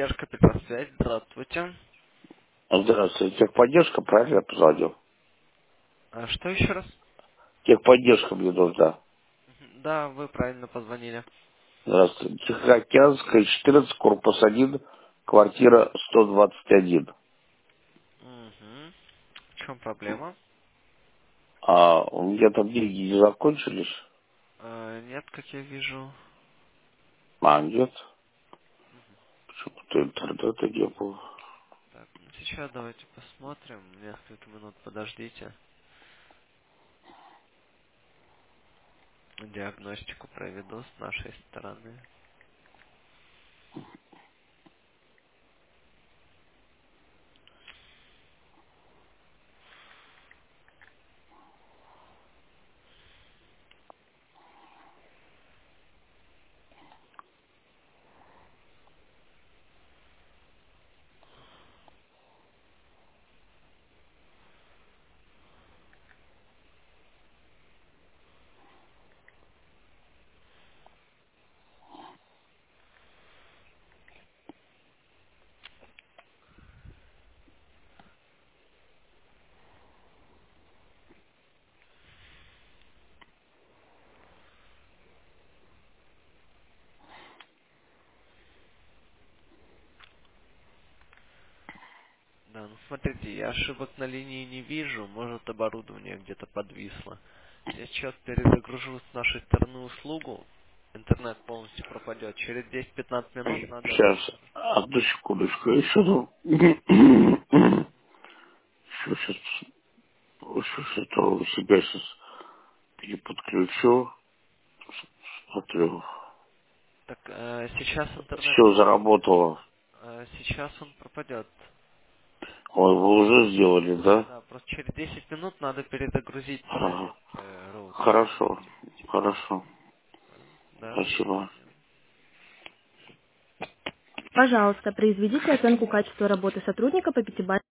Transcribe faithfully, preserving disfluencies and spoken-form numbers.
Техподдержка, Петросвязь, здравствуйте. Здравствуйте. Техподдержка, правильно я позвонил? А что еще раз? Техподдержка мне нужна. Мгм. Да, вы правильно позвонили. Здравствуйте. Тихоокеанская, четырнадцать, корпус один, квартира сто двадцать один. Угу. В чем проблема? А у меня там деньги не закончились? Э, нет, как я вижу. А, нет. Почему-то интернета не было. Так, ну сейчас давайте посмотрим. Несколько минут подождите. Диагностику проведу с нашей стороны. Да, ну смотрите, я ошибок на линии не вижу. Может, оборудование где-то подвисло. Я сейчас перезагружу с нашей стороны услугу. Интернет полностью пропадет. Через десять-пятнадцать минут надо... Сейчас, одну секундочку. Я еще там... Сейчас, сейчас это у себя сейчас переподключу. Смотрю. Так, э, сейчас интернет... Все заработало. э, сейчас он пропадет. Ой, вы уже сделали, да? Да, просто через десять минут надо перезагрузить Ага. э, роутер. Хорошо. Типа. Хорошо. Да, без Спасибо. проблем. Пожалуйста, произведите оценку качества работы сотрудника по пятибалльной